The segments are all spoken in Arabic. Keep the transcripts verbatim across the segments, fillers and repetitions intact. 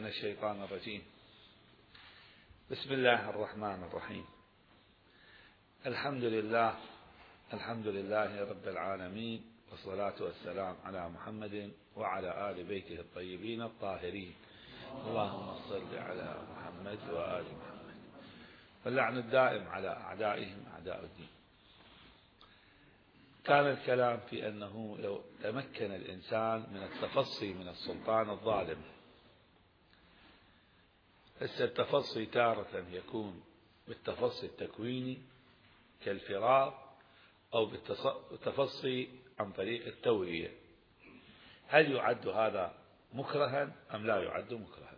الشيطان الرجيم. بسم الله الرحمن الرحيم. الحمد لله الحمد لله رب العالمين، والصلاة والسلام على محمد وعلى آل بيته الطيبين الطاهرين. اللهم صل على محمد وآل محمد، واللعن الدائم على أعدائهم أعداء الدين. كان الكلام في أنه لو تمكن الإنسان من التفصي من السلطان الظالم، هسه التفصي تارة يكون بالتفصي التكويني كالفرار، أو بالتفصي عن طريق التورية. هل يعد هذا مكرها أم لا يعد مكرها؟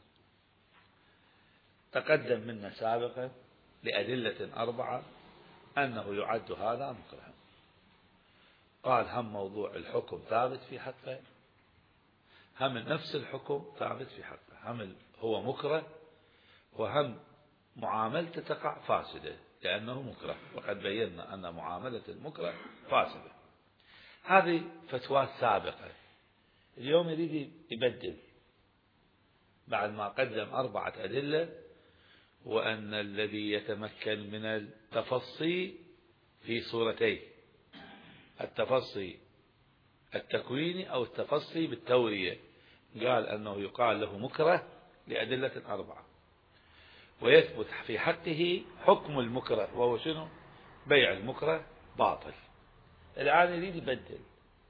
تقدم منا سابقا لأدلة أربعة أنه يعد هذا مكرها. قال هم موضوع الحكم ثابت في حقه، هم نفس الحكم ثابت في حقه، هم هو مكره، وهم معاملته تقع فاسدة لأنه مكره، وقد بينا أن معاملة المكره فاسدة. هذه فتوى سابقة. اليوم يريد يبدل بعد ما قدم أربعة أدلة، وأن الذي يتمكن من التفصي في صورتين: التفصي التكويني أو التفصي بالتورية. قال أنه يقال له مكره لأدلة أربعة، ويثبت في حقه حكم المكره، وهو شنو؟ بيع المكره باطل. الآن يريد يبدل،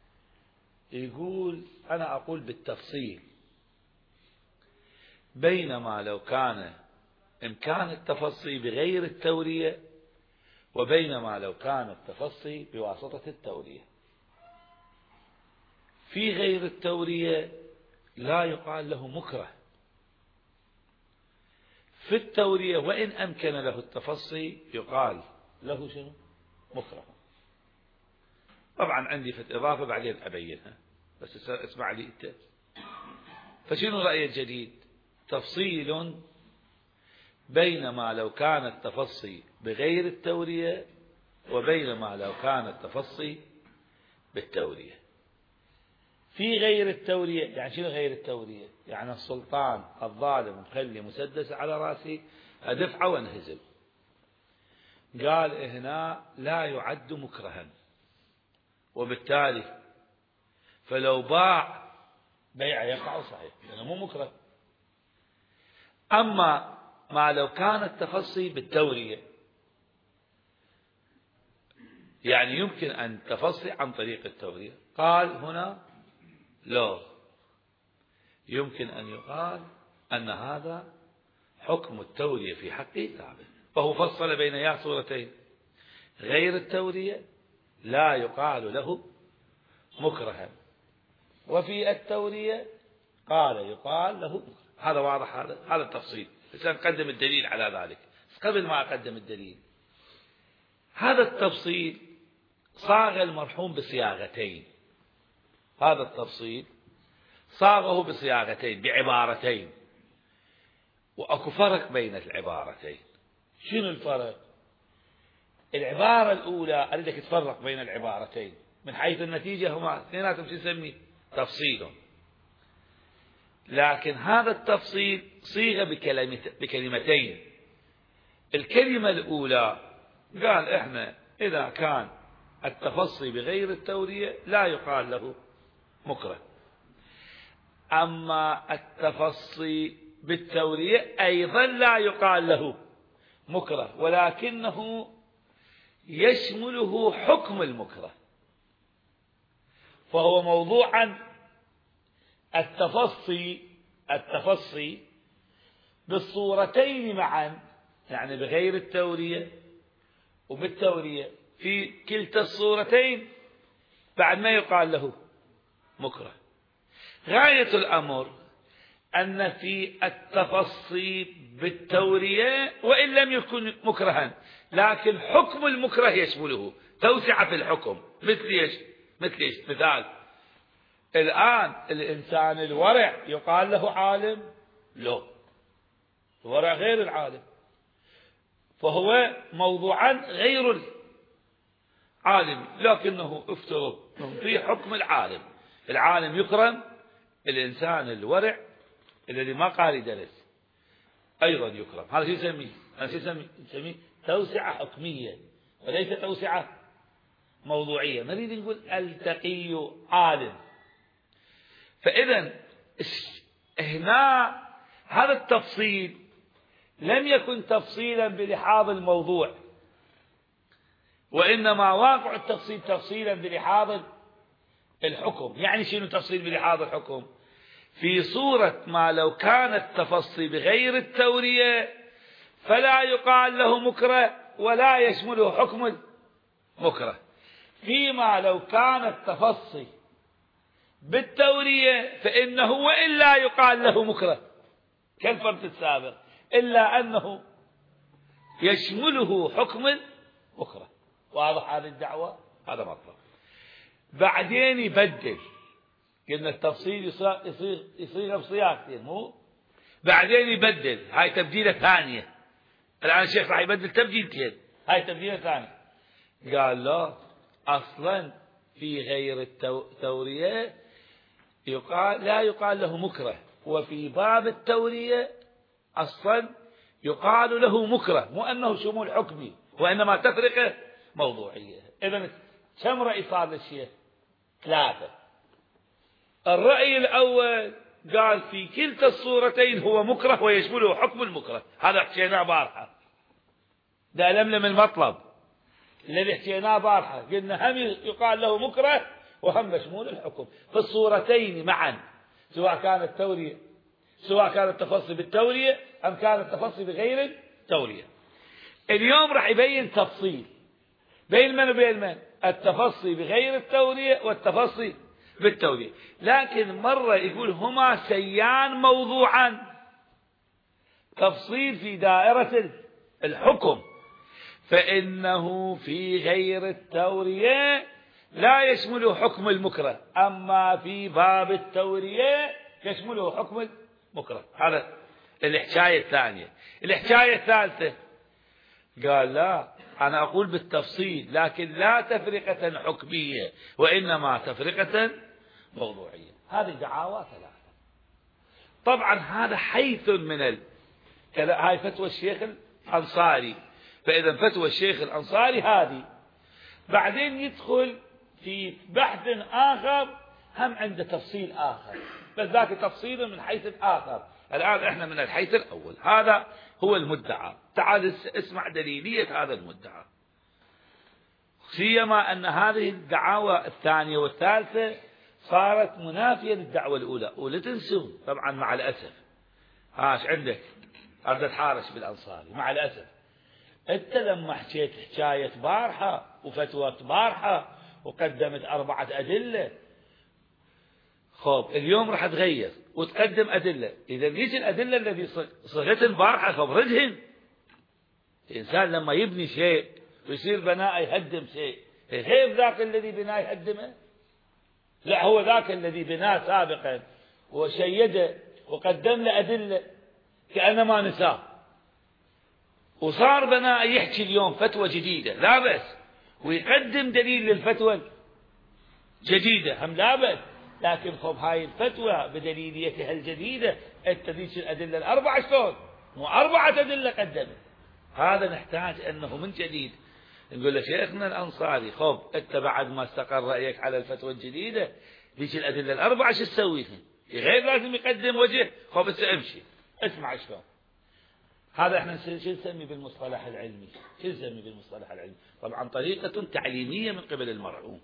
يقول أنا أقول بالتفصيل، بينما لو كان إمكان التفصي بغير التورية، وبينما لو كان التفصي بواسطة التورية. في غير التورية لا يقال له مكره، في التورية وإن أمكن له التفصي يقال له شنو؟ مكره. طبعا عندي في الإضافة بعدين أبينها، بس اسمع لي أنت. فشنو رأي الجديد؟ تفصيل بينما لو كان التفصي بغير التورية، وبينما لو كان التفصي بالتورية. في غير التورية يعني شنو غير التورية؟ يعني السلطان الظالم مخلي مسدس على راسي أدفعه وانهزم. قال هنا لا يعد مكرها، وبالتالي فلو باع بيع يقع صحيح لأنه مو مكره. أما ما لو كان التفصي بالتورية، يعني يمكن أن تفصي عن طريق التورية، قال هنا لا، يمكن أن يقال أن هذا حكم التورية في حقه ثابت. فهو فصل بين يا صورتين: غير التورية لا يقال له مكرها، وفي التورية قال يقال له مكره. هذا واضح، هذا هذا التفصيل. بس نقدم الدليل على ذلك. قبل ما أقدم الدليل، هذا التفصيل صاغ المرحوم بصياغتين. هذا التفصيل صاغه بصياغتين، بعبارتين، وأكو فرق بين العبارتين. شنو الفرق؟ العبارة الأولى أريدك تفرق بين العبارتين من حيث النتيجة، هما اثنيناتهم شو نسميه؟ تفصيل. لكن هذا التفصيل صيغ بكلمتين. الكلمة الأولى قال إحنا إذا كان التفصي بغير التورية لا يقال له مكره، أما التفصي بالتورية أيضا لا يقال له مكره، ولكنه يشمله حكم المكره. فهو موضوعا التفصي التفصي بالصورتين معا، يعني بغير التورية وبالتورية، في كلتا الصورتين بعد ما يقال له مكره. غاية الأمر أن في التفصي بالتورية وإن لم يكن مكرها، لكن حكم المكره يشمله، توسعة في الحكم. مثل ايش؟ مثل ايش؟ مثال: الآن الإنسان الورع يقال له عالم؟ لا، الورع غير العالم، فهو موضوعا غير العالم، لكنه افترض نعطيه حكم العالم. العالم يكرم، الإنسان الورع الذي ما قال يدرس أيضا يكرم. هذا شو يسميه؟ هذا شو يسميه؟ يسميه توسعة حكمية وليس توسعة موضوعية. نريد نقول التقي عالم. فإذا هنا هذا التفصيل لم يكن تفصيلا بلحاظ الموضوع، وإنما واقع التفصيل تفصيلا بلحاظ الحكم. يعني شنو تفصيل بلحاظ الحكم؟ في صورة ما لو كان التفصي بغير التورية فلا يقال له مكره ولا يشمله حكم المكره، فيما لو كان التفصي بالتورية فإنه وإلا يقال له مكره كالفرد السابق، إلا أنه يشمله حكم المكره. واضح هذه الدعوة؟ هذا مطلب. بعدين يبدل، قلنا التفصيل يصير يصير يصير بصياغتين مو، بعدين يبدل، هاي تبديلة ثانية. الآن الشيخ راح يبدل تبديلتين، هاي تبديلة ثانية. قال لا، أصلا في غير التورية يقال لا يقال له مكره، وفي باب التورية أصلا يقال له مكره، مو أنه شمول حكمي وإنما تفرقة موضوعية. إذن كم رأي صار للشيخ؟ ثلاثة. الرأي الأول قال في كلتا الصورتين هو مكره ويشمله حكم المكره، هذا حكيناه بارحة، ده لملم المطلب الذي حكيناه بارحة، قلنا هم يقال له مكره وهم مشمول الحكم في الصورتين معا، سواء كان التورية سواء كان التفصي بالتورية أم كان التفصي بغير التورية. اليوم راح يبين تفصيل بين من وبين من؟ التفصي بغير التورية والتفصي بالتورية، لكن مرة يقول هما سيان موضوعا، تفصيل في دائرة الحكم، فإنه في غير التورية لا يشمله حكم المكره، أما في باب التورية يشمله حكم المكره. هذا الحكاية الثانية. الحكاية الثالثة قال لا، أنا أقول بالتفصيل لكن لا تفرقة حكمية وإنما تفرقة موضوعية. هذه دعاوى ثلاثة. طبعا هذا حيث من ال... هاي فتوى الشيخ الأنصاري، فإذا فتوى الشيخ الأنصاري هذه. بعدين يدخل في بحث آخر هم عنده تفصيل آخر، بس ذاك تفصيل من حيث آخر. الآن إحنا من الحيث الأول، هذا هو المدعى. تعال اسمع دليلية هذا المدعى، سيما أن هذه الدعاوى الثانية والثالثة صارت منافية للدعوة الأولى، ولا تنسوا طبعا مع الأسف. هاش عندك أردت حارش بالأنصاري مع الأسف. أنت لما حكيت حكاية بارحة وفتوى بارحة وقدمت أربعة أدلة، خب اليوم راح تغير وتقدم أدلة، إذا ليش الأدلة الذي صغت البارحة خبرتهن؟ الإنسان لما يبني شيء ويصير بناء يهدم شيء، غير ذاك الذي بناه يهدمه؟ لا، هو ذاك الذي بناه سابقا وشيده وقدم له أدلة كأنما نساه، وصار بناء يحكي اليوم فتوى جديدة لا بأس، ويقدم دليل للفتوى الجديدة هم لا بأس، لكن خب هاي الفتوى بدليليتها الجديدة انت ذيك الأدلة الأربعة شلون؟ مو أربعة أدلة قدمت. هذا نحتاج أنه من جديد نقول له شيخنا الأنصاري، خب انت بعد ما استقر رأيك على الفتوى الجديدة ذيك الأدلة الأربعة شو تسويها؟ غير لازم يقدم وجه، خب امشي اسمع شلون. هذا احنا شو نسمي بالمصطلح العلمي؟ شو نسمي بالمصطلح العلمي؟ طبعا طريقة تعليمية من قبل المرحوم.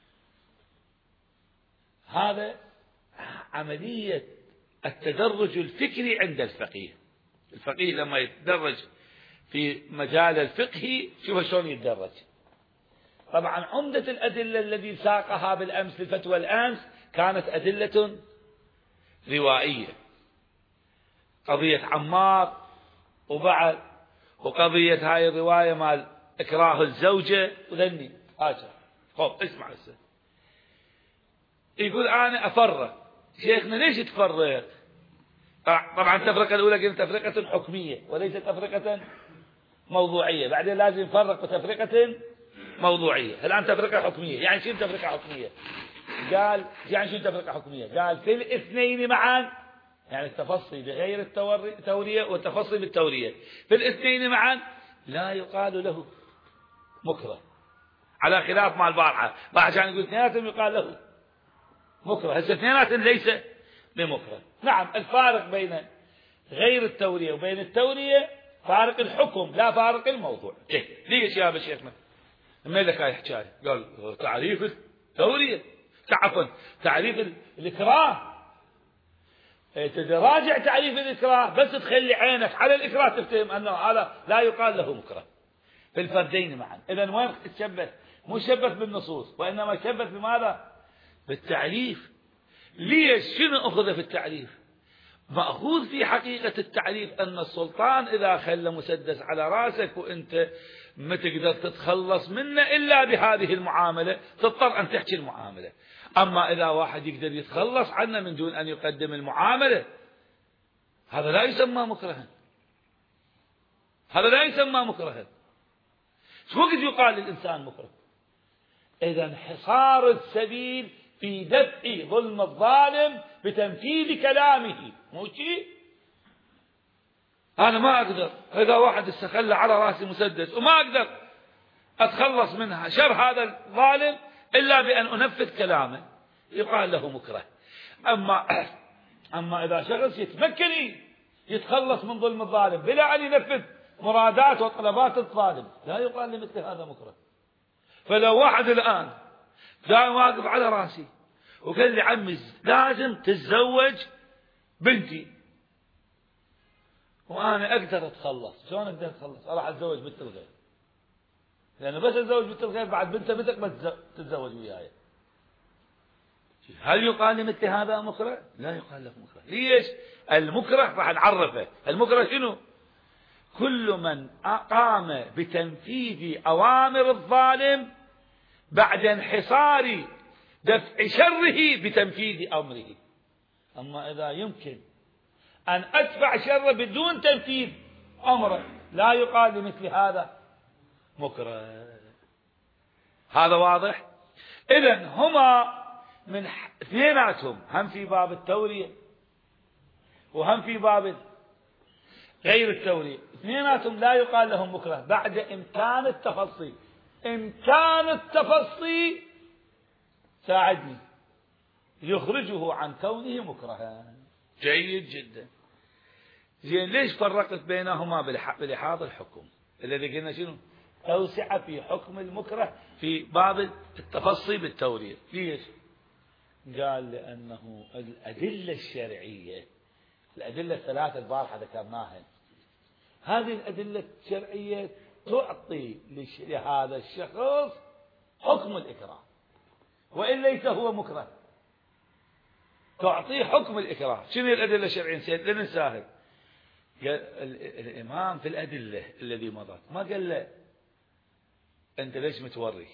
هذا عملية التدرج الفكري عند الفقيه. الفقيه لما يتدرج في مجال الفقه شوف شلون يتدرج. طبعا عمدة الأدلة الذي ساقها بالأمس في الفتوى الأمس كانت أدلة روائية، قضية عمار وبعد، وقضية هاي الرواية مال إكراه الزوجة وذني هاجر. خب اسمع هسه، يقول أنا أفرق. شيخنا ليش تفرق؟ طبعا التفرقة الأولى قلت تفرقة حكمية وليست تفرقة موضوعية، بعدين لازم نفرق بتفرقة موضوعية. الآن تفرقة حكمية، يعني شو تفرقة حكمية؟ قال يعني شو تفرقة حكمية؟ قال في الاثنين معا يعني التفصي بغير التورية والتفصي بالتورية في الاثنين معا لا يقال له مكره، على خلاف مع البارحة. عشان يقول اثنيناتهم يقال له مكره، هسه اثنيناتهم ليس بمكره. نعم الفارق بين غير التورية وبين التورية فارق الحكم لا فارق الموضوع. ليش يا شيخنا ما لك هاي الحكاية؟ قال تعريف التورية عفوا تعريف الإكراه، تراجع تعريف الإكراه بس تخلي عينك على الإكراه تفتهم أنه هذا لا يقال له مكره في الفردين معا. إذن وين تشبث؟ مو شبث بالنصوص وإنما شبث بماذا؟ بالتعريف. ليش؟ شنو أخذ في التعريف؟ مأخوذ في حقيقة التعريف أن السلطان إذا خلى مسدس على راسك وأنت ما تقدر تتخلص منه إلا بهذه المعاملة تضطر أن تحكي المعاملة. أما إذا واحد يقدر يتخلص عنه من دون أن يقدم المعاملة هذا لا يسمى مكرها، هذا لا يسمى مكرها. شو وقت يقال للإنسان مكره؟ إذا انحصار السبيل في دفع ظلم الظالم بتنفيذ كلامه، مو شيء أنا ما أقدر إذا واحد استخلى على رأسي مسدس وما أقدر أتخلص منها شر هذا الظالم إلا بأن أنفذ كلامه يقال له مكره. أما أما إذا شخص يتمكن يتخلص من ظلم الظالم بلا أن ينفذ مرادات وطلبات الظالم لا يقال لمثل هذا مكره. فلو واحد الآن جاء واقف على راسي وقال لي عمي لازم تتزوج بنتي وأنا أقدر أتخلص، شلون أقدر أتخلص؟ راح أتزوج بنت الغير، لأنه بس أتزوج بنت الغير بعد بنته بنتك ما تتزوج وياي. هل يقال لمثل هذا مكره؟ لا يقال له مكره. ليش؟ المكره راح نعرفه. المكره شنو؟ كل من قام بتنفيذ أوامر الظالم بعد انحصار دفع شره بتنفيذ أمره. أما إذا يمكن أن أدفع شره بدون تنفيذ أمره لا يقال لمثل هذا مكره. هذا واضح؟ إذن هما من اثنيناتهم هم في باب التورية وهم في باب غير التورية، اثنيناتهم لا يقال لهم مكره بعد إمكان التفصي. إمكان التفصي ساعدني يخرجه عن كونه مكرها. جيد جدا. زين ليش فرقت بينهما بلحاظ الحكم الذي قلنا شنو؟ توسع في حكم المكره في باب التفصي بالتورية. ليش؟ قال لأنه الأدلة الشرعية الأدلة الثلاثة البارحة ذكرناها، هذه الأدلة الشرعية تعطي لهذا الشخص حكم الإكراه وإن ليس هو مكره، تعطيه حكم الإكراه. شنو الأدلة الشرعية؟ نسيت لا ننساها. الإمام في الأدلة الذي مضت ما قال له أنت ليش متوري،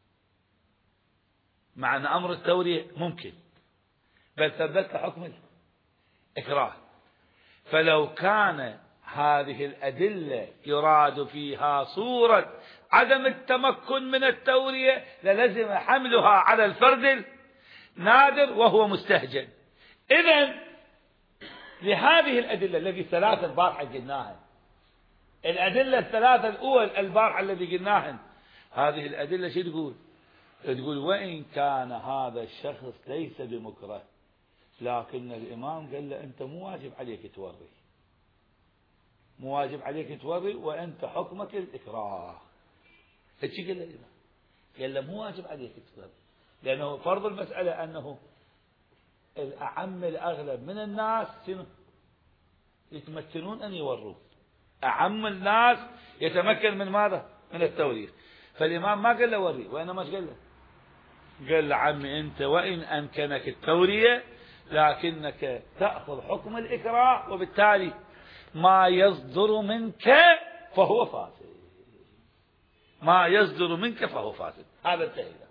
مع أن أمر التورية ممكن، بل ثبت حكم الإكراه. فلو كان هذه الأدلة يراد فيها صورة عدم التمكن من التورية للزم حملها على الفرد النادر وهو مستهجن. إذن لهذه الأدلة التي ثلاثة البارحة قلناها، الأدلة الثلاثة الأول البارحة الذي قلناها، هذه الأدلة شو تقول؟ تقول وإن كان هذا الشخص ليس بمكره لكن الإمام قال له أنت مو واجب عليك توري، مو واجب عليك توري وأنت حكمك الإكراه. هيك قال له الإمام، قال له مو واجب عليك توري، لأنه فرض المسألة أنه الأعم الأغلب من الناس يتمكنون أن يوروا، أعم الناس يتمكن من ماذا؟ من التوريث. فالإمام ما قال له وري وإنما ايش قال له؟ قال له عمي أنت وإن أمكنك التورية لكنك تأخذ حكم الإكراه وبالتالي ما يصدر منك فهو فاسد، ما يصدر منك فهو فاسد. هذا انتهينا.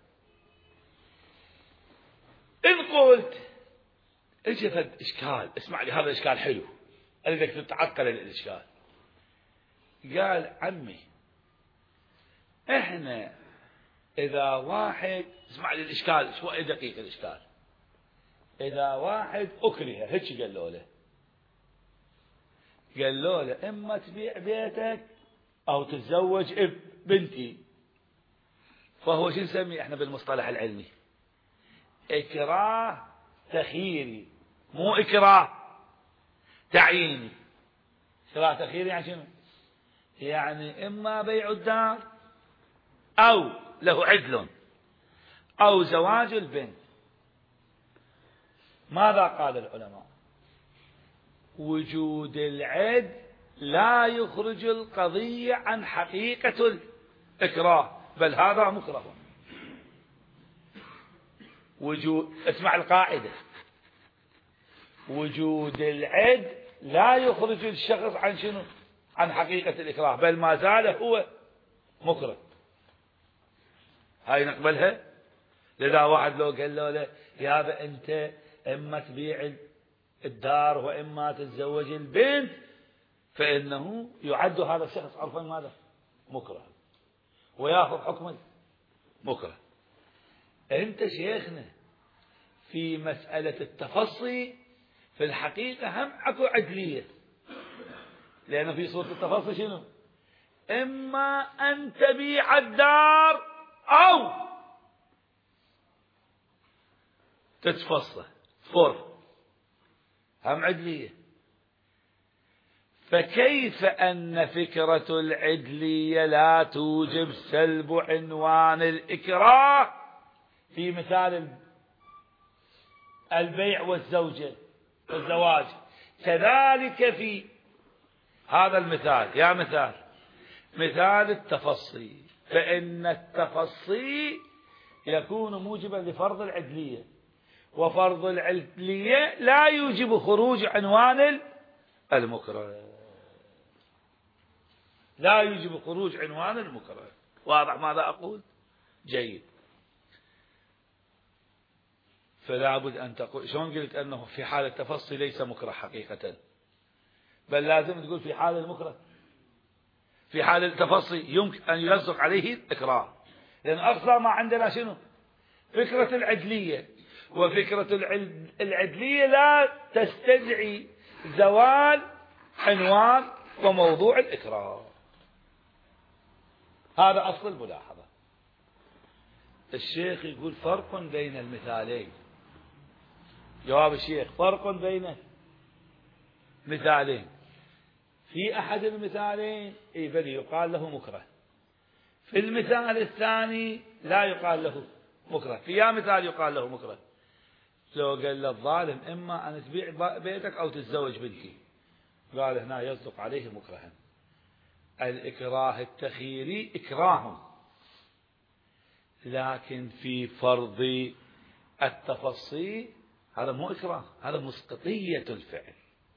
إن قلت اجى فد إشكال، اسمع لي هذا إشكال حلو أريدك تتعقل الإشكال. قال عمي إحنا إذا واحد، اسمع لي الإشكال شوي دقيق الإشكال، إذا واحد أكره هيك قال له له قال له إما تبيع بيتك أو تتزوج بنتي. فهو شو نسميه إحنا بالمصطلح العلمي؟ إكراه تخييري، مو إكراه تعييني. إكراه تخييري يعني شنو؟ يعني إما بيع الدار أو له عدل أو زواج البنت. ماذا قال العلماء؟ وجود العدل لا يخرج القضية عن حقيقة الإكراه، بل هذا مكره. وجود، اسمع القاعدة، وجود العدل لا يخرج الشخص عن شنو؟ عن حقيقة الإكراه، بل ما زال هو مكره. هاي نقبلها. لذا واحد لو قال له يابا أنت إما تبيع الدار وإما تتزوج البنت، فإنه يعد هذا الشخص عرفا ماذا؟ مكره، ويأخذ حكم مكره. أنت شيخنا في مسألة التفصي في الحقيقة هم أكو عدلية، لأن في صورة التفصي شنو؟ إما أن تبيع الدار أو تتفصل فور، هم عدلية. فكيف أن فكرة العدلية لا توجب سلب عنوان الإكراه في مثال البيع والزوجة والزواج، كذلك في هذا المثال يا مثال مثال التفصي، فإن التفصي يكون موجبا لفرض العدلية، وفرض العدلية لا يوجب خروج عنوان المكره، لا يوجب خروج عنوان المكره. واضح ماذا أقول؟ جيد. فلا بد أن تقول، شلون قلت أنه في حال التفصي ليس مكره حقيقة، بل لازم تقول في حال المكره، في حال التفصي يمكن أن يلزق عليه الإكراه، لأن أصلا ما عندنا شنو؟ فكرة العدلية، وفكرة العدلية لا تستدعي زوال عنوان وموضوع الإكراه. هذا أصل الملاحظة. الشيخ يقول فرق بين المثالين. جواب الشيخ فرق بين مثالين. في أحد المثالين إيه بل يقال له مكره، في المثال الثاني لا يقال له مكره. في يا مثال يقال له مكره، لو قال للظالم إما أن تبيع بيتك أو تتزوج بنتي، قال هنا يصدق عليه مكرها. الإكراه التخييري إكراه، لكن في فرض التفصيل هذا مو إكراه، هذا مسقطية الفعل.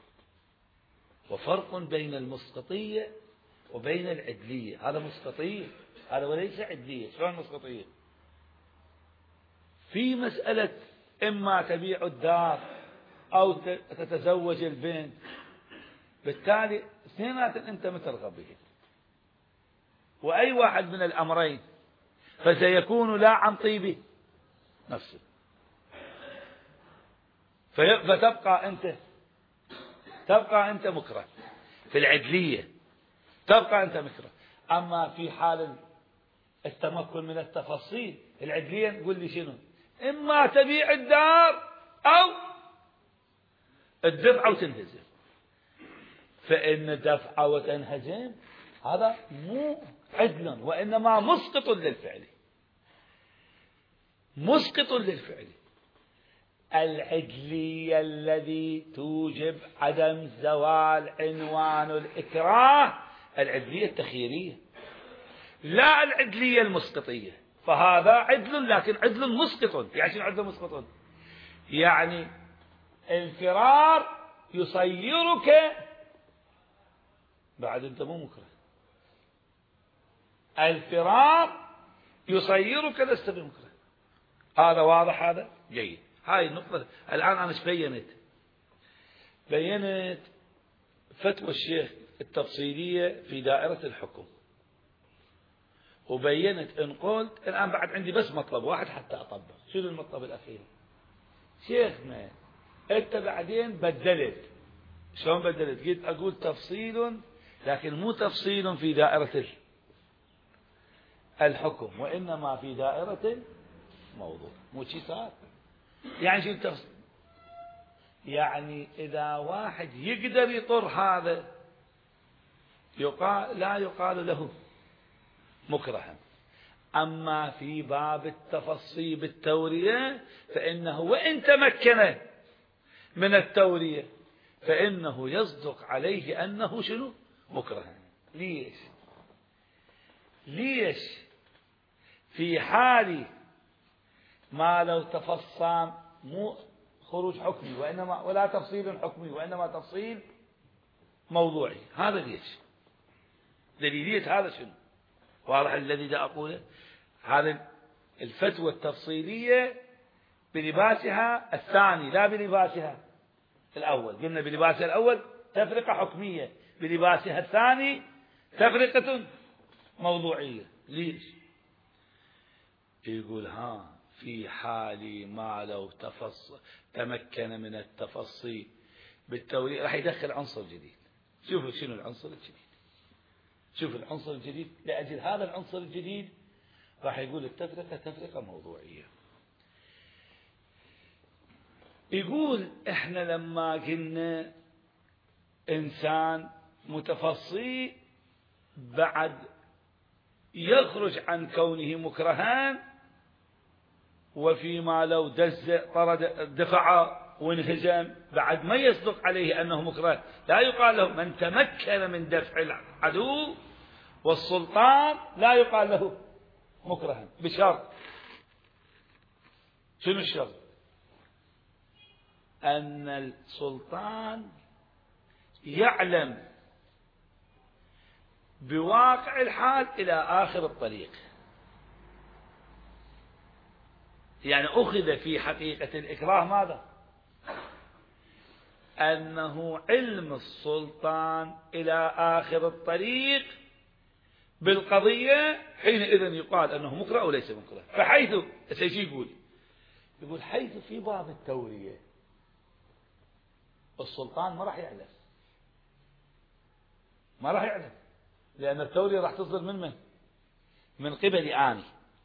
وفرق بين المسقطية وبين العدلية. هذا مسقطية، هذا وليس عدلية. شلون مسقطية؟ في مسألة إما تبيع الدار أو تتزوج البنت، بالتالي اثنينات أنت مترغب به، وأي واحد من الأمرين فسيكون لا عن طيب نفسه، فتبقى أنت تبقى أنت مكره في العدلية، تبقى أنت مكره. أما في حال التمكن من التفصيل العدلية نقول لي شنو؟ إما تبيع الدار أو الدفع وتنهزم. فإن دفع وتنهزم هذا مو عدل، وإنما مسقط للفعل، مسقط للفعل. العدلية الذي توجب عدم زوال عنوان الإكراه العدلية التخييرية، لا العدلية المسقطية. فهذا عدل لكن عدل مسقط. يعني شنو عدل مسقط؟ يعني الفرار يصيرك بعد أنت مو مكره، الفرار يصيرك لست بمكره. هذا واضح؟ هذا جيد. هاي النقطة الآن أنا ايش بينت؟ بينت فتوى الشيخ التفصيلية في دائرة الحكم، وبينت إن قلت الآن بعد عندي بس مطلب واحد حتى أطبق. شنو المطلب الأخير؟ شيخنا أنت بعدين بدلت شلون بدلت؟ قلت أقول تفصيل، لكن مو تفصيل في دائرة الحكم، وإنما في دائرة الموضوع. مو شي صار؟ يعني شو التفصيل؟ يعني إذا واحد يقدر يطر هذا يقال لا يقال له مكرها. أما في باب التفصي بالتورية فإنه وإن تمكن من التورية فإنه يصدق عليه أنه شنو؟ مكرها. ليش؟ ليش في حال ما لو تفصى مو خروج حكمي وإنما ولا تفصيل حكمي وإنما تفصيل موضوعي؟ هذا ليش؟ دليلية هذا شنو؟ واضح الذي دا أقوله؟ هذا الفتوى التفصيلية بلباسها الثاني لا بلباسها الأول. قلنا بلباسها الأول تفرقة حكمية، بلباسها الثاني تفرقة موضوعية. ليش؟ يقول ها في حال ما لو تفص تمكن من التفصي بالتورية راح يدخل عنصر جديد. شوفوا شنو العنصر الجديد، شوفوا العنصر الجديد. لأجل هذا العنصر الجديد راح يقول التفرقة تفرقة موضوعية. يقول احنا لما قلنا انسان متفصي بعد يخرج عن كونه مكرهان، وفيما لو دز طرد دفع وانهزم بعد ما يصدق عليه أنه مكره، لا يقال له من تمكن من دفع العدو والسلطان، لا يقال له مكرها بشرط. شنو الشرط؟ أن السلطان يعلم بواقع الحال إلى آخر الطريق. يعني أخذ في حقيقة الإكراه ماذا؟ أنه علم السلطان إلى آخر الطريق بالقضية، حينئذ يقال أنه مكره أو ليس مكره. فحيث سيجي يقول يقول حيث في باب التورية السلطان ما راح يعلم، ما راح يعلم، لأن التورية راح تصدر من من؟ من قبل آني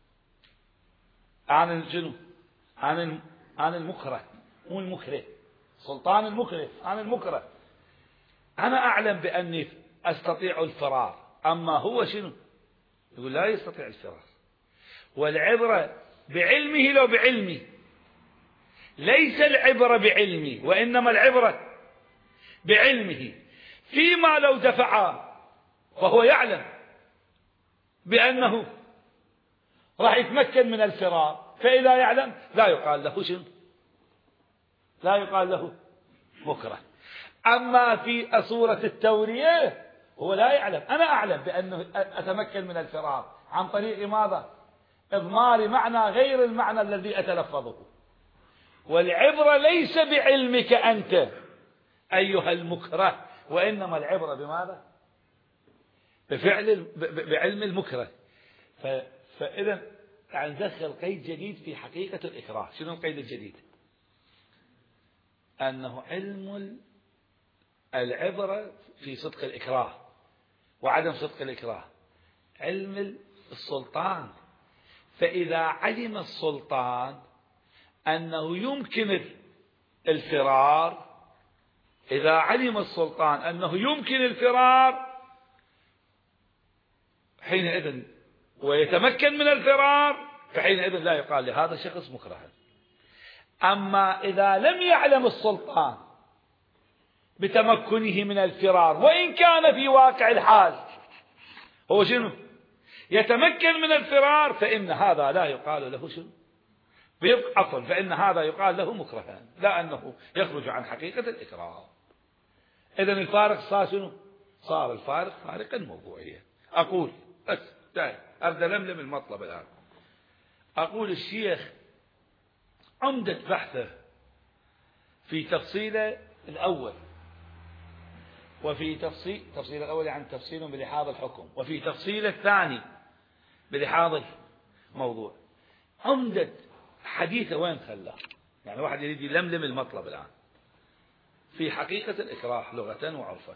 عن شنو؟ عن عن المكره، مو المكره. سلطان المكره عن المكره. أنا أعلم بأني أستطيع الفرار، أما هو شنو؟ يقول لا يستطيع الفرار. والعبرة بعلمه لو بعلمي، ليس العبرة بعلمي وإنما العبرة بعلمه. فيما لو دفع فهو يعلم بأنه راح يتمكن من الفرار، فإذا يعلم لا يقال له شنو؟ لا يقال له مكره. أما في صورة التورية هو لا يعلم، أنا أعلم بأنه أتمكن من الفرار عن طريق ماذا؟ إضمار معنى غير المعنى الذي أتلفظه. والعبرة ليس بعلمك أنت أيها المكره، وإنما العبرة بماذا؟ بفعل بعلم المكره. فإذا يعني ندخل قيد جديد في حقيقة الإكراه. شنو القيد الجديد؟ أنه علم العبرة في صدق الإكراه وعدم صدق الإكراه علم السلطان. فإذا علم السلطان أنه يمكن الفرار، إذا علم السلطان أنه يمكن الفرار حينئذ ويتمكن من الفرار، فحينئذ لا يقال لهذا شخص مكره. أما إذا لم يعلم السلطان بتمكنه من الفرار، وإن كان في واقع الحال هو شنو؟ يتمكن من الفرار، فإن هذا لا يقال له شنو؟ عفوا، فإن هذا يقال له مكرها، لا أنه يخرج عن حقيقة الإكراه. إذن الفارق صار شنو؟ صار الفارق فارقا موضوعيا. أقول بس أبدأ لملم المطلب الآن. أقول الشيخ عمدة بحثه في تفصيله الأول، وفي تفصيل تفصيل الأول يعني تفصيل بلحاظ الحكم، وفي تفصيل الثاني بلحاظ الموضوع. عمدة حديثه وين خلاه؟ يعني واحد يريد يلملم المطلب الآن. في حقيقة الإكراه لغة وعرفا.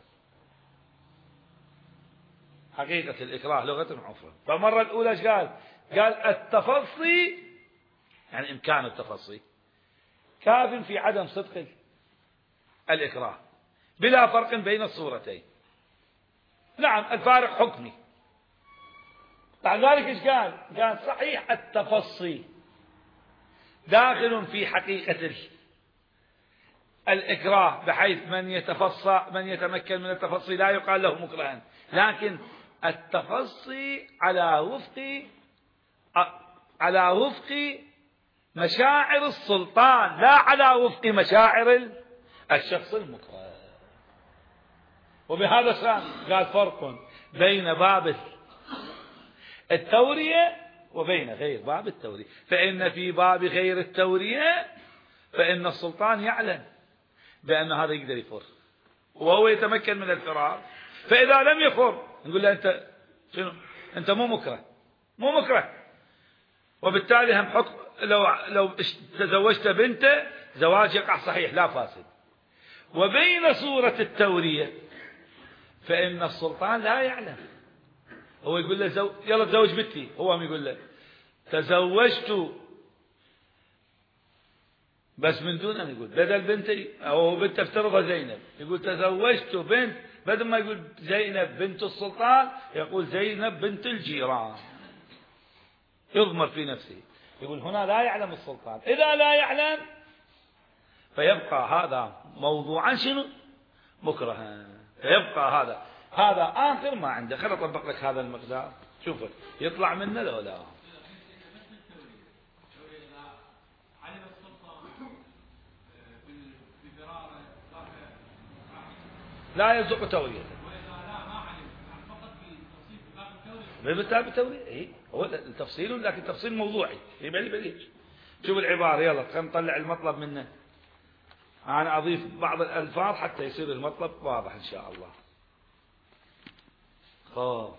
حقيقة الإكراه لغة وعرفا. فالمرة الأولى ايش قال؟ قال التفصي يعني إمكان التفصي كاف في عدم صدق الإكراه بلا فرق بين الصورتين. نعم الفارق حكمي. بعد ذلك ايش قال؟ قال صحيح التفصي داخل في حقيقة الإكراه بحيث من يتفصى من يتمكن من التفصي لا يقال له مكرها، لكن التفصي على وفق على وفق مشاعر السلطان لا على وفق مشاعر الشخص المكره. وبهذا قال فرق بين باب التورية وبين غير باب التورية. فإن في باب غير التورية فإن السلطان يعلم بأن هذا يقدر يفر وهو يتمكن من الفرار، فإذا لم يفر نقول له أنت شنو؟ أنت مو مكره مو مكره وبالتالي هم حكم لو لو تزوجت بنته زواج يقع صحيح لا فاسد. وبين صورة التورية فإن السلطان لا يعلم، هو يقول له زو... يلا تزوج بنتي، هو هم يقول له تزوجت بس من دون أن يقول بدل بنتي أو بنت افترضها زينب يقول تزوجت بنت، بدل ما يقول زينب بنت السلطان يقول زينب بنت الجيران، يضمر في نفسه. يقول هنا لا يعلم السلطان. إذا لا يعلم فيبقى هذا موضوعا شنو؟ مكرها. فيبقى هذا هذا آخر ما عنده. خليني أطبق لك هذا المقدار شوف يطلع منه لو لا. لا يزق تورية بالتالي التورية إيه هو التفصيل، لكن تفصيل موضوعي يبالي بليش. شوف العبارة يلا خلينا نطلع المطلب منه. أنا أضيف بعض الألفاظ حتى يصير المطلب واضح إن شاء الله. خب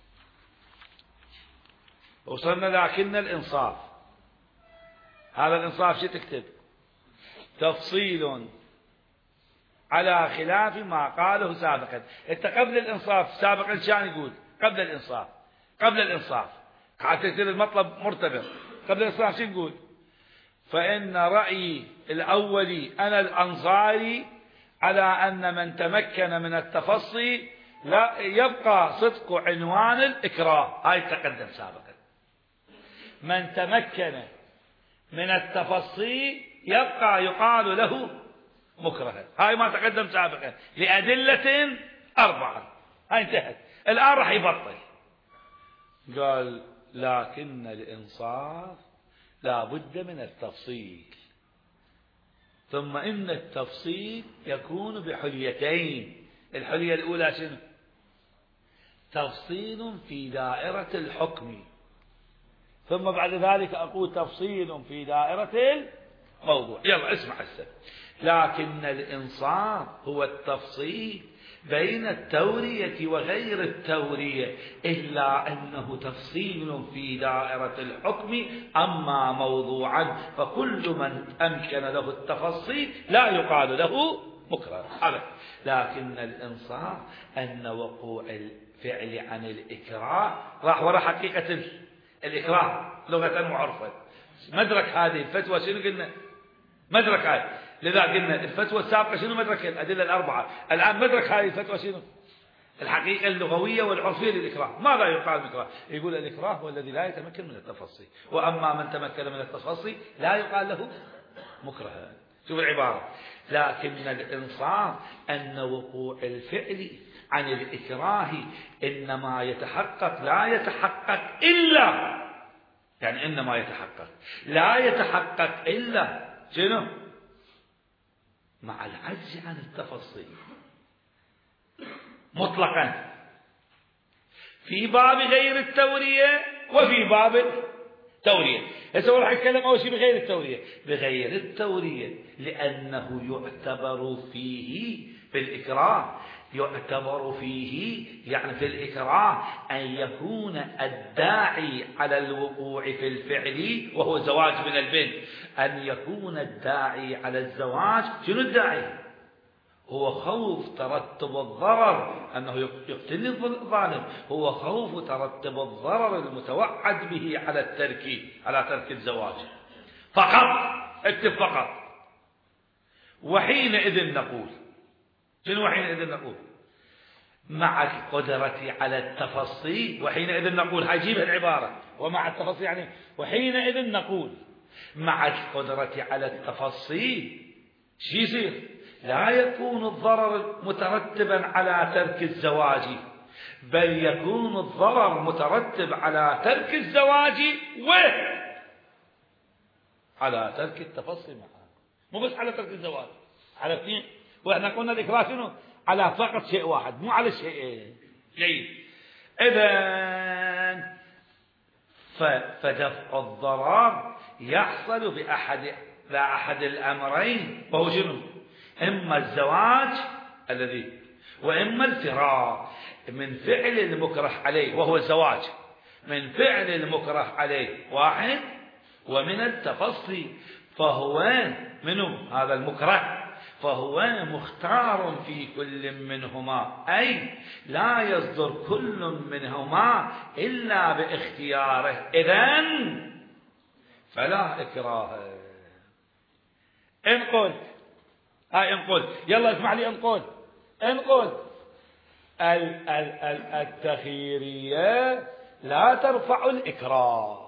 وصلنا لكن الإنصاف. هذا الإنصاف شو تكتب؟ تفصيل على خلاف ما قاله سابقا. انت قبل الإنصاف سابقا شان يقول؟ قبل الإنصاف قبل الإنصاف حتى يصير المطلب مرتبط. قبل الإنصاف شو يقول؟ فإن رأيي الأولي أنا الأنصاري على أن من تمكن من التفصي لا يبقى صدق عنوان الإكراه. هاي تقدم سابقا. من تمكن من التفصي يبقى يقال له مكرها. هاي ما تقدم سابقا لأدلة أربعة. هاي انتهت. الآن راح يبطل. قال لكن الإنصاف لا بد من التفصيل، ثم إن التفصيل يكون بحليتين. الحلية الأولى شنو؟ تفصيل في دائرة الحكم، ثم بعد ذلك أقول تفصيل في دائرة الموضوع. يلا اسمع هسه. لكن الإنصاف هو التفصيل بين التورية وغير التورية، إلا أنه تفصيل في دائرة الحكم. أما موضوعا فكل من أمكن له التفصيل لا يقال له مكره. لكن الإنصاف أن وقوع الفعل عن الإكراه راح وراء حقيقة الإكراه لغة وعرفا. مدرك هذه الفتوى شنو قلنا؟ مدرك هذه، لذا قلنا الفتوى السابقة شنو مدرك الأدلة الأربعة. الآن مدرك هذه الفتوى شنو؟ الحقيقة اللغوية والعرفية للإكراه. ماذا يقال بالإكراه؟ يقول الإكراه هو الذي لا يتمكن من التفصي، وأما من تمكن من التفصي لا يقال له مكره. شوف العبارة. لكن الإنصاف أن وقوع الفعل عن الإكراه إنما يتحقق لا يتحقق إلا يعني إنما يتحقق لا يتحقق إلا شنو؟ مع العجز عن التفصيل مطلقا في باب غير التورية وفي باب التورية. هسه راح يتكلم أول شيء بغير التورية. بغير التورية لأنه يعتبر فيه في الإكراه يعتبر فيه يعني في الإكراه أن يكون الداعي على الوقوع في الفعل وهو زواج من البنت، أن يكون الداعي على الزواج شنو الداعي؟ هو خوف ترتب الضرر أنه يقتل الظالم، هو خوف ترتب الضرر المتوعد به على الترك على ترك الزواج فقط. اكتب فقط. وحينئذ نقول، شنو وحينئذ نقول؟ مع القدرة على التفصيل. وحينئذ نقول، هجيب العبارة ومع التفصيل يعني وحينئذ نقول مع القدرة على التفصيل شو يصير؟ لا يكون الضرر مترتبا على ترك الزواج، بل يكون الضرر مترتب على ترك الزواج وعلى ترك التفصيل معه، مو بس على ترك الزواج، على اثنين. واحنا قلنا الإكراه شنو؟ على فقط شيء واحد، مو على شيئين. جيد. إذن فدفع الضرر يحصل بأحد لا أحد الأمرين، وهو شنو؟ إما الزواج الذي وإما الفرار من فعل المكره عليه وهو الزواج، من فعل المكره عليه واحد، ومن التفصي فهو منه هذا المكره فهو مختار في كل منهما، أي لا يصدر كل منهما إلا باختياره، إذن فلا إكراه. إن قلت هاي إن قلت يلا اسمع لي إن قلت إن قلت ال ال ال التخييرية لا ترفع الإكراه،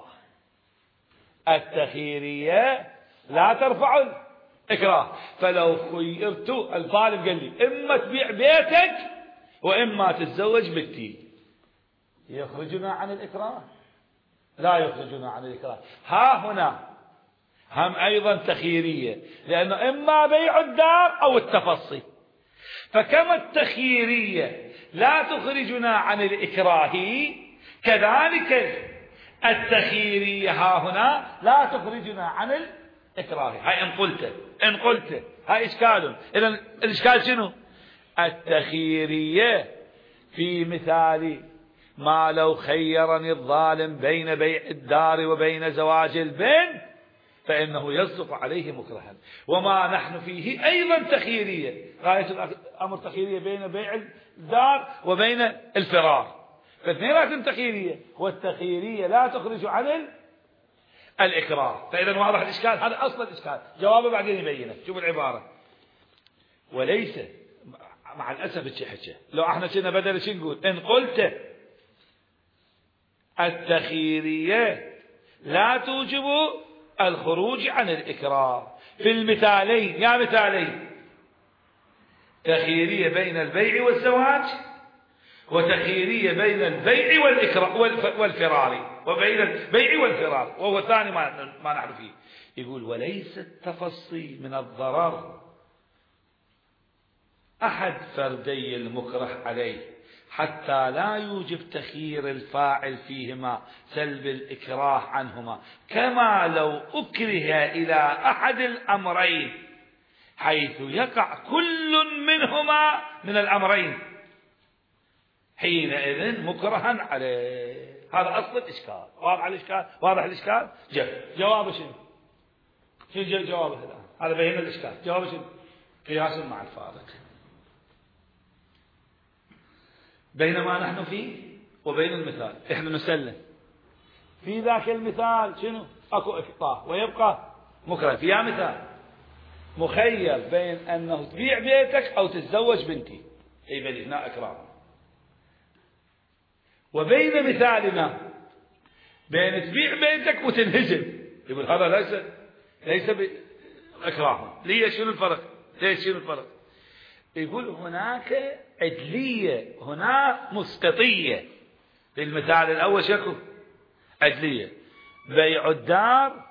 التخييرية لا ترفع الإكراه. فلو خيرت الظالم قال لي إما تبيع بيتك وإما تتزوج بنتي، يخرجنا عن الإكراه؟ لا يخرجنا عن الإكراه. ها هنا هم أيضا تخييرية، لأنه إما بيع الدار أو التفصي. فكما التخييرية لا تخرجنا عن الإكراه، كذلك التخييرية ها هنا لا تخرجنا عن الإكراه. هاي إن قلت إن قلت هاي إشكال. إذن الإشكال شنو؟ التخييرية في مثال ما لو خيرني الظالم بين بيع الدار وبين زواج البنت فإنه يصدق عليه مكرها. وما نحن فيه أيضا تخييرية، غاية الأمر تخييرية بين بيع الدار وبين الفرار، فاثنينات تخييرية، والتخييرية لا تخرج عن الإكراه. فإذا واضح الإشكال، هذا أصل الإشكال، جوابه بعدين يبينه. شوف العبارة: وليس مع الأسف الشحشة لو احنا كنا بدل شو نقول؟ إن قلت التخييرية لا توجب الخروج عن الإكراه في المثالين، يا مثالين: تخييرية بين البيع والزواج، وتخييرية بين البيع والإكراه والفرار، وبين البيع والفرار، وهو الثاني ما ما نحن فيه. يقول: وليس التفصي من الضرر أحد فردي المكره عليه حتى لا يوجب تخيير الفاعل فيهما سلب الإكراه عنهما، كما لو أكره إلى أحد الأمرين حيث يقع كل منهما من الأمرين حينئذ مكرها عليه. هذا أصل الإشكال. واضح الإشكال؟ واضح الإشكال؟ جوابه شنو؟ شنو جوابه الآن؟ هذا بين الإشكال. جوابه شنو؟ قياس مع الفارق بين ما نحن فيه وبين المثال. احنا نسلم في ذاك المثال شنو؟ اكو اكراه ويبقى مكره. في مثال مخير بين انه تبيع بيتك او تتزوج بنتي، اي بل هنا اكراه. وبين مثالنا بين تبيع بيتك وتنهزم، يقول هذا ليس ليس باكراه. ليش؟ شنو الفرق؟ ليش شنو الفرق؟ يقول هناك عدلية، هنا مسقطية. في المثال الأول شكو عدلية، بيع الدار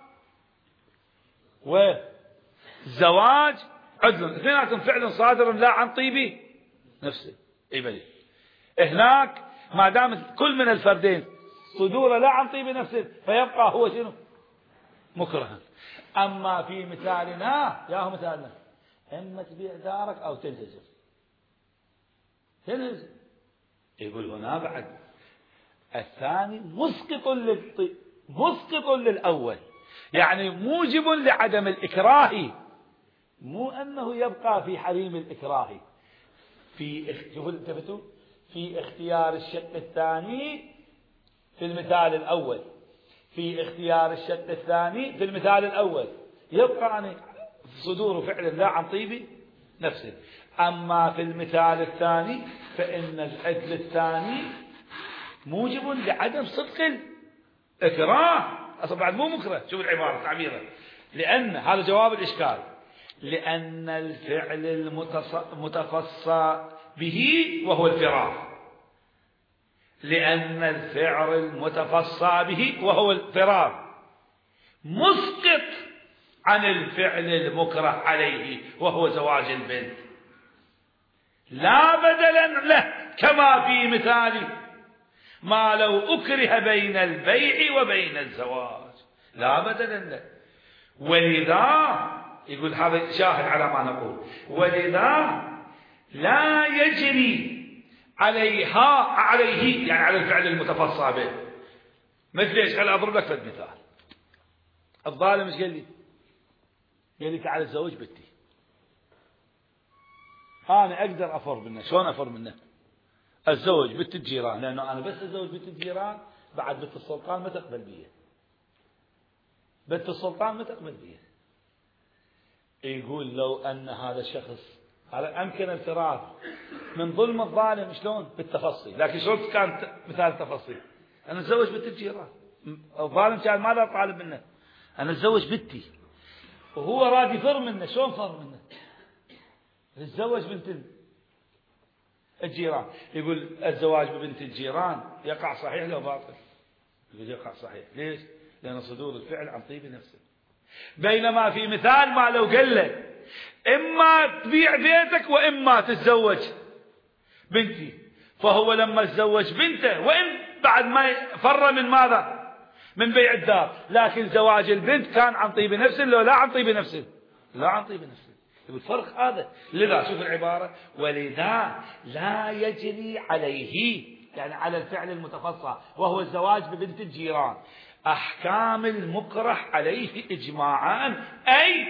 وزواج عدل، اثنيناتهم فعل صادر لا عن طيب نفسه. اي بلي هناك ما دام كل من الفردين صدوره لا عن طيب نفسه فيبقى هو شنو؟ مكرها. أما في مثالنا، يا هو مثالنا، إما تبيع دارك أو تنهزم. تنهزم. يقول هنا بعد الثاني مسقط للط... مسقط للأول، يعني موجب لعدم الإكراه، مو أنه يبقى في حريم الإكراه، في التفتوا في اختيار الشق الثاني في المثال الأول، في اختيار الشق الثاني في المثال الأول يبقى عن صدور فعل لا عن طيب نفسه. أما في المثال الثاني فإن العدل الثاني موجب لعدم صدق الإكراه، أصلا بعد مو مكره. شوف العبارة تعبيرها، لأن هذا جواب الإشكال، لأن الفعل المتفصى به وهو الفرار، لأن الفعل المتفصى به وهو الفرار مسقط عن الفعل المكره عليه وهو زواج البنت، لا بدلا له، كما في مثال ما لو أكره بين البيع وبين الزواج، لا بدلا له. ولذا يقول هذا شاهد على ما نقول، ولذا لا يجري عليها عليه يعني على الفعل المتفصى به. مثل ايش؟ خل اضرب لك فد مثال. الظالم ايش قال لي؟ قال لي تعال اتزوج بنتي. انا اقدر افر منه. شلون افر منه؟ اتزوج بنت الجيران، لانه انا بس اتزوج بنت الجيران بعد بنت السلطان ما تقبل بي. بنت السلطان ما تقبل بي. يقول لو ان هذا الشخص على أمكن الفرار من ظلم الظالم شلون؟ بالتفصي. لكن شلون كان مثال التفصي؟ أنا أتزوج بنت الجيران، الظالم كان ماذا طالب منه؟ أنا أتزوج بنتي، وهو راد يفر منه. شلون فر منه؟ يتزوج بنت الجيران. يقول الزواج ببنت الجيران يقع صحيح لو باطل؟ يقول يقع صحيح. ليش؟ لأن صدور الفعل عن طيب نفسه. بينما في مثال ما لو قال له إما تبيع بيتك وإما تتزوج بنتي، فهو لما تزوج بنته وإن بعد ما فر من ماذا؟ من بيع الدار، لكن زواج البنت كان عن طيب نفسه لو لا عن طيب نفسه؟ لا عن طيب نفسه. يقول الفرق هذا. لذا شوف العبارة، ولذا لا يجري عليه يعني على الفعل المتفصى وهو الزواج ببنت الجيران أحكام المكره عليه إجماعا، أي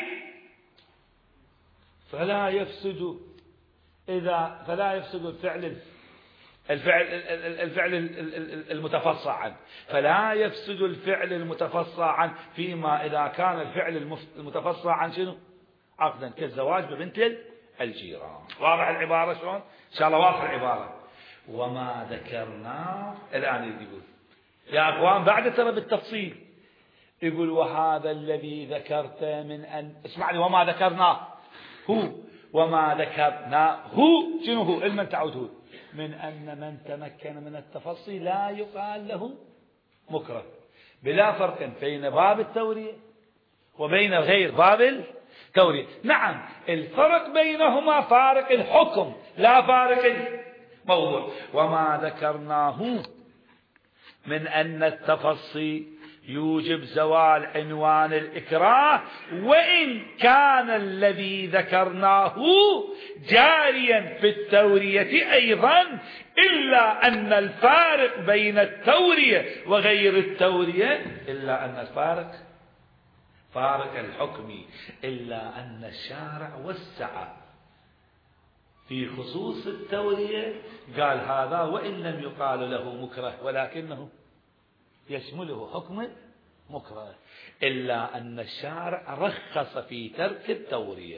فلا يفسد إذا فلا يفسد الفعل الفعل الفعل المتفصى عنه، فلا يفسد الفعل المتفصى عنه فيما إذا كان الفعل المتفصى عن شنو؟ عقدا كالزواج ببنت الجيران. واضح العبارة شلون؟ إن شاء الله واضح العبارة. وما ذكرناه الآن يقول يا أخوان بعد ترى بالتفصيل، يقول وهذا الذي ذكرت من أن اسمعني، وما ذكرناه هو وما ذكرناه هو شنو هو؟ علما تعود من أن من تمكن من التفصيل لا يقال له مكره، بلا فرق بين باب التورية وبين غير باب التورية. نعم الفرق بينهما فارق الحكم لا فارق الموضوع. وما ذكرناه من أن التفصي يوجب زوال عنوان الإكراه، وإن كان الذي ذكرناه جاريا في التورية أيضا، إلا أن الفارق بين التورية وغير التورية إلا أن الفارق فارق الحكم، إلا أن الشارع وسع في خصوص التورية، قال هذا وإن لم يقال له مكره ولكنه يشمله حكم مكره، إلا أن الشارع رخص في ترك التورية،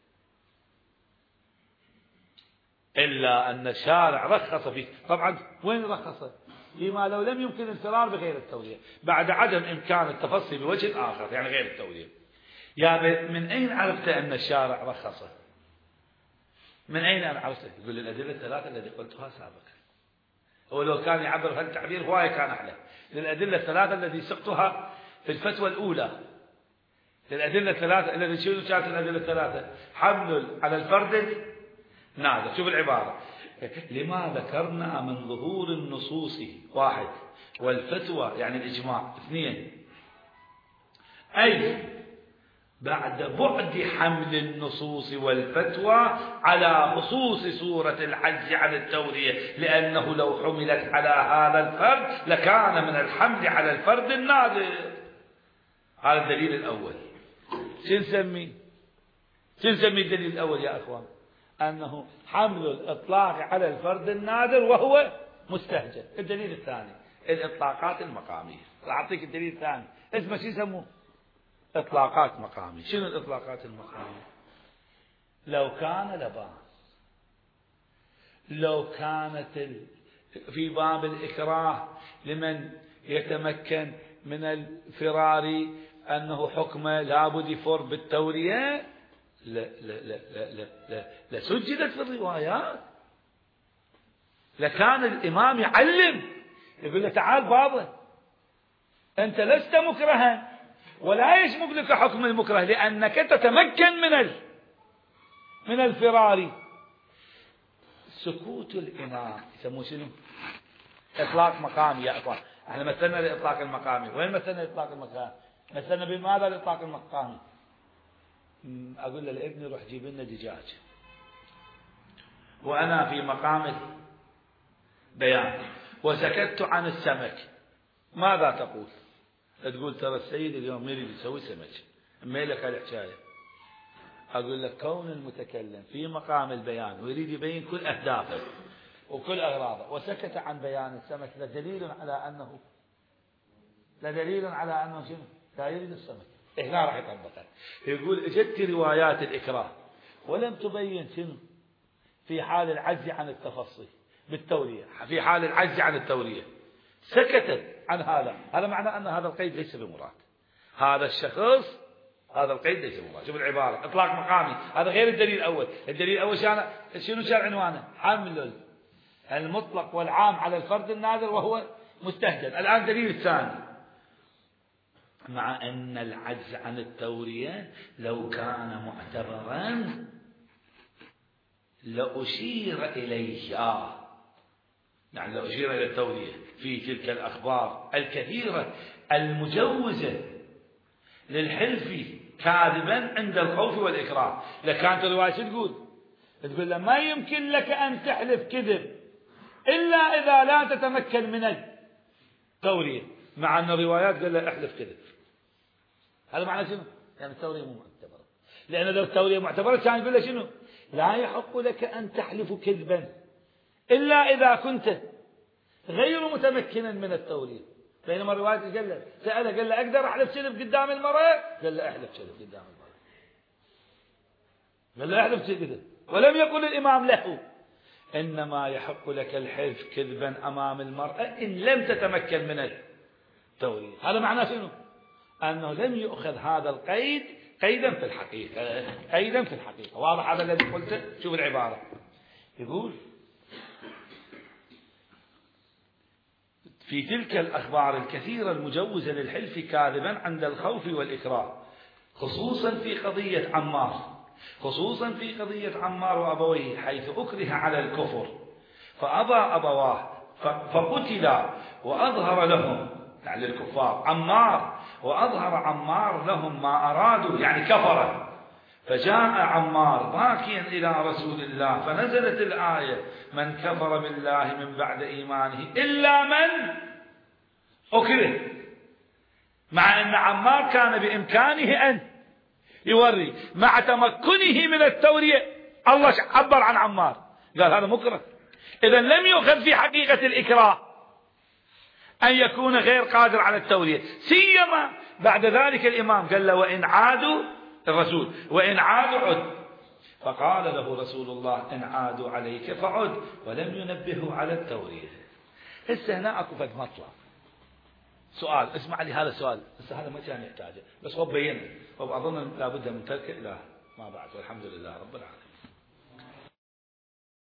إلا أن الشارع رخص في. طبعا وين رخص؟ فيما لو لم يمكن الفرار بغير التورية بعد عدم إمكان التفصي بوجه آخر يعني غير التورية. يا من أين عرفت أن الشارع رخص؟ من أين أنا عرفت؟ يقول الأدلة الثلاثة التي قلتها سابقا. هو لو كان يعبر هذا التعبير هواية كان أحلى. للأدلة الثلاثة التي سقتها في الفتوى الأولى، للأدلة الثلاثة التي شنو كانت الأدلة الثلاثة؟ حمل على الفرد نادر. شوف العبارة، لما ذكرنا من ظهور النصوص واحد، والفتوى يعني الإجماع اثنين، أي بعد بعد حمل النصوص والفتوى على خصوص صورة العجز عن التورية، لأنه لو حملت على هذا الفرد لكان من الحمل على الفرد النادر. هذا الدليل الأول. شو نسميه؟ شو نسمي الدليل الأول يا أخوان؟ أنه حمل الإطلاق على الفرد النادر وهو مستهجن. الدليل الثاني الإطلاقات المقامية. راح أعطيك الدليل الثاني اسمه شو يسموه؟ إطلاقات مقامية. شنو الإطلاقات المقامية؟ لو كان لباس، لو كانت ال... في باب الإكراه لمن يتمكن من الفرار أنه حكمه لابد يفر بالتورية، لا لا لا لا لا لسجلت في الروايات. لكان الإمام يعلم يقول له تعال بابا أنت لست مكرها ولا يشمك لك حكم المكره لأنك تتمكن من ال... من الفرار. سكوت الإمام يسموه شنو؟ إطلاق مقامي يا أخوان. احنا مثلنا الإطلاق المقامي. وين مثلنا الإطلاق المقامي؟ مثلنا بماذا الإطلاق المقامي؟ أقول لابني روح جيب لنا دجاج وأنا في مقام بيان وسكت عن السمك، ماذا تقول؟ تقول ترى السيد اليوم يريد يسوي سمك، ميلك الحكاية. أقول لك كون المتكلم في مقام البيان ويريد يبين كل أهدافه وكل أغراضه وسكت عن بيان السمك لدليل على أنه لدليل على أنه شنو؟ لا يريد السمك. هنا راح يطبقها. يقول اجت روايات الإكراه ولم تبين شنو؟ في حال العجز عن التفصيل بالتورية، في حال العجز عن التورية سكتت عن هذا. هذا معنى أن هذا القيد ليس بمراد. هذا الشخص هذا القيد ليس بمراد. شوف العبارة إطلاق مقامي. هذا غير الدليل الأول. الدليل الأول شنو شرع عنوانه؟ حمل المطلق والعام على الفرد النادر وهو مستهجن. الآن الدليل الثاني مع أن العجز عن التورية لو كان معتبرا لأشير إليه، يعني لو أشير إلى التورية في تلك الأخبار الكثيرة المجوزة للحلف كاذبا عند الخوف والإكراه. لكانت الرواية تقول تقول له ما يمكن لك أن تحلف كذب إلا إذا لا تتمكن من التورية، مع أن الروايات قال له احلف كذب. هذا معنى شنو؟ يعني التورية مو معتبرة. لأن لو التورية معتبرة كان يقول له شنو؟ لا يحق لك أن تحلف كذبا إلا إذا كنت غير متمكنا من التورية. بينما الرواية قال له سأله قال له أقدر أحلف كذب قدام المرأة؟ قال له احلف كذب قدام المرأة. قال له احلف كذب. ولم يقل الإمام له إنما يحق لك الحلف كذبا أمام المرأة إن لم تتمكن من التورية. هذا معناه شنو؟ أنه لم يؤخذ هذا القيد قيدا في الحقيقة، قيدا في الحقيقة. واضح هذا الذي قلته؟ شوف العبارة يقول في تلك الأخبار الكثيرة المجوزة للحلف كاذبا عند الخوف والإكراه، خصوصا في قضية عمار خصوصا في قضية عمار وأبويه حيث أكره على الكفر فأبى أبواه فقتلا وأظهر لهم يعني للكفار عمار وأظهر عمار لهم ما أرادوا يعني كفر. فجاء عمار باكيا إلى رسول الله فنزلت الآية من كفر بالله من بعد إيمانه إلا من أكره، مع أن عمار كان بإمكانه أن يوري مع تمكنه من التورية. الله عبر عن عمار قال هذا مكره. إذا لم يؤخذ في حقيقة الإكراه أن يكون غير قادر على التورية، سيما بعد ذلك الإمام قال له وإن عادوا الرسول وإن عادوا عد. فقال له رسول الله إن عادوا عليك فعد ولم ينبهوا على التورية. هسه هنا أكو فد مطلع سؤال، اسمع لي هذا السؤال بس هذا ما كان يحتاجه بس هو بينه، وأظن لابد من ترك إلى ما بعد. والحمد لله رب العالمين.